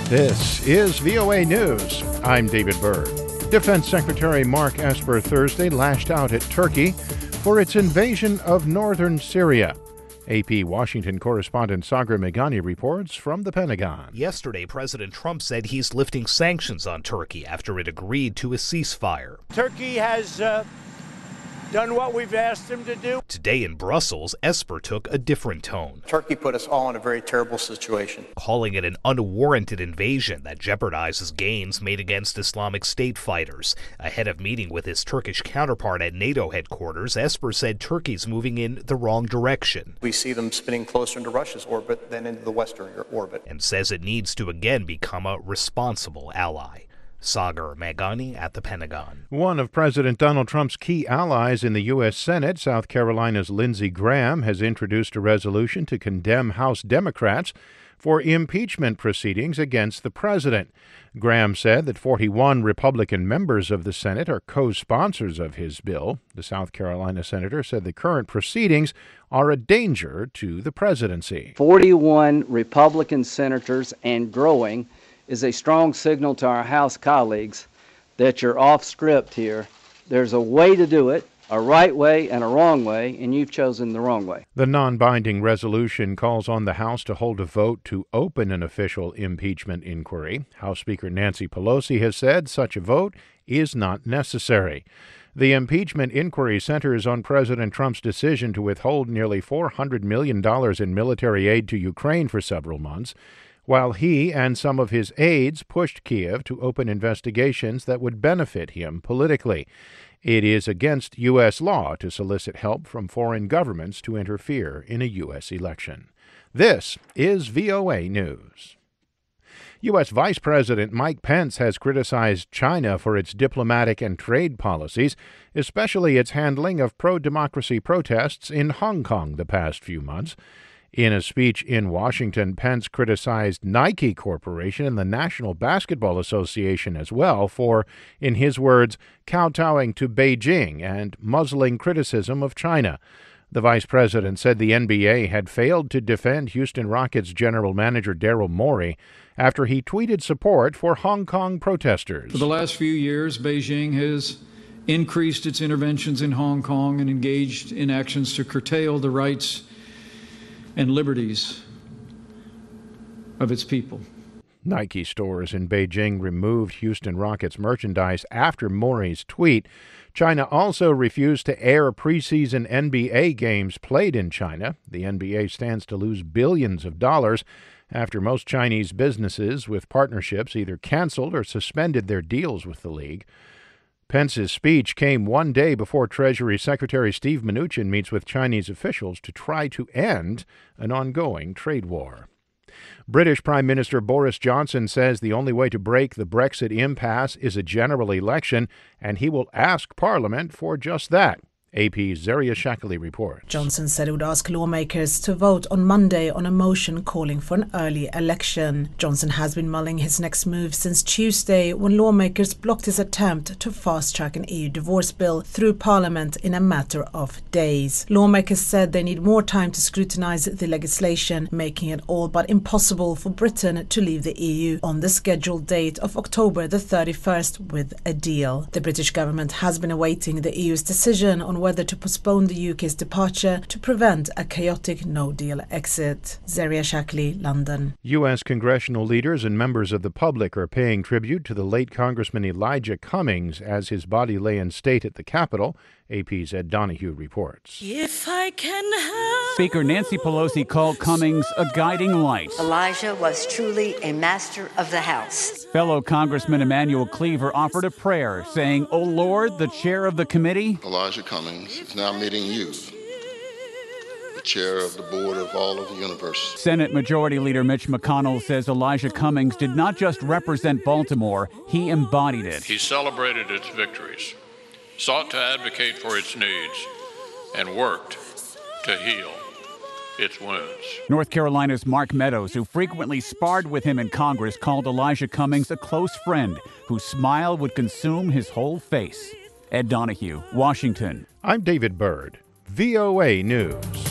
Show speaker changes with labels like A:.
A: This is VOA News. I'm David Byrd. Defense Secretary Mark Esper Thursday lashed out at Turkey for its invasion of northern Syria. AP Washington correspondent Sagar Meghani reports from the Pentagon.
B: Yesterday, President Trump said he's lifting sanctions on Turkey after it agreed to a ceasefire.
C: Turkey has done what we've asked them to do.
B: Today in Brussels, Esper took a different tone.
D: Turkey put us all in a very terrible situation,
B: calling it an unwarranted invasion that jeopardizes gains made against Islamic State fighters. Ahead of meeting with his Turkish counterpart at NATO headquarters, Esper said Turkey's moving in the wrong direction.
D: We see them spinning closer into Russia's orbit than into the Western orbit.
B: And says it needs to again become a responsible ally. Sagar Meghani at the Pentagon.
A: One of President Donald Trump's key allies in the U.S. Senate, South Carolina's Lindsey Graham, has introduced a resolution to condemn House Democrats for impeachment proceedings against the president. Graham said that 41 Republican members of the Senate are co-sponsors of his bill. The South Carolina senator said the current proceedings are a danger to the presidency.
E: 41 Republican senators and growing is a strong signal to our House colleagues that you're off script here. There's a way to do it, a right way and a wrong way, and you've chosen the wrong way.
A: The non-binding resolution calls on the House to hold a vote to open an official impeachment inquiry. House Speaker Nancy Pelosi has said such a vote is not necessary. The impeachment inquiry centers on President Trump's decision to withhold nearly $400 million in military aid to Ukraine for several months, while he and some of his aides pushed Kiev to open investigations that would benefit him politically. It is against U.S. law to solicit help from foreign governments to interfere in a U.S. election. This is VOA News. U.S. Vice President Mike Pence has criticized China for its diplomatic and trade policies, especially its handling of pro-democracy protests in Hong Kong the past few months. In a speech in Washington, Pence criticized Nike Corporation and the National Basketball Association as well for, in his words, kowtowing to Beijing and muzzling criticism of China. The vice president said the NBA had failed to defend Houston Rockets general manager Daryl Morey after he tweeted support for Hong Kong protesters.
F: For the last few years, Beijing has increased its interventions in Hong Kong and engaged in actions to curtail the rights and liberties of its people.
A: Nike stores in Beijing removed Houston Rockets merchandise after Morey's tweet. China also refused to air preseason NBA games played in China. The NBA stands to lose billions of dollars after most Chinese businesses with partnerships either canceled or suspended their deals with the league. Pence's speech came one day before Treasury Secretary Steve Mnuchin meets with Chinese officials to try to end an ongoing trade war. British Prime Minister Boris Johnson says the only way to break the Brexit impasse is a general election, and he will ask Parliament for just that. AP's Zaria Shakali reports.
G: Johnson said he would ask lawmakers to vote on Monday on a motion calling for an early election. Johnson has been mulling his next move since Tuesday when lawmakers blocked his attempt to fast-track an EU divorce bill through Parliament in a matter of days. Lawmakers said they need more time to scrutinise the legislation, making it all but impossible for Britain to leave the EU on the scheduled date of October the 31st with a deal. The British government has been awaiting the EU's decision on whether to postpone the UK's departure to prevent a chaotic no-deal exit. Zaria Shakali, London.
A: U.S. congressional leaders and members of the public are paying tribute to the late Congressman Elijah Cummings as his body lay in state at the Capitol. AP's Ed Donahue reports.
H: If I can have...
I: Speaker Nancy Pelosi called Cummings a guiding light.
H: Elijah was truly a master of the House.
I: Fellow Congressman Emanuel Cleaver offered a prayer, saying, "O Lord, the chair of the committee."
J: Elijah Cummings is now meeting you, the chair of the board of all of the universe.
I: Senate Majority Leader Mitch McConnell says Elijah Cummings did not just represent Baltimore, he embodied it.
K: He celebrated its victories, sought to advocate for its needs, and worked to heal its wounds.
I: North Carolina's Mark Meadows, who frequently sparred with him in Congress, called Elijah Cummings a close friend whose smile would consume his whole face. Ed Donahue, Washington.
A: I'm David Byrd, VOA News.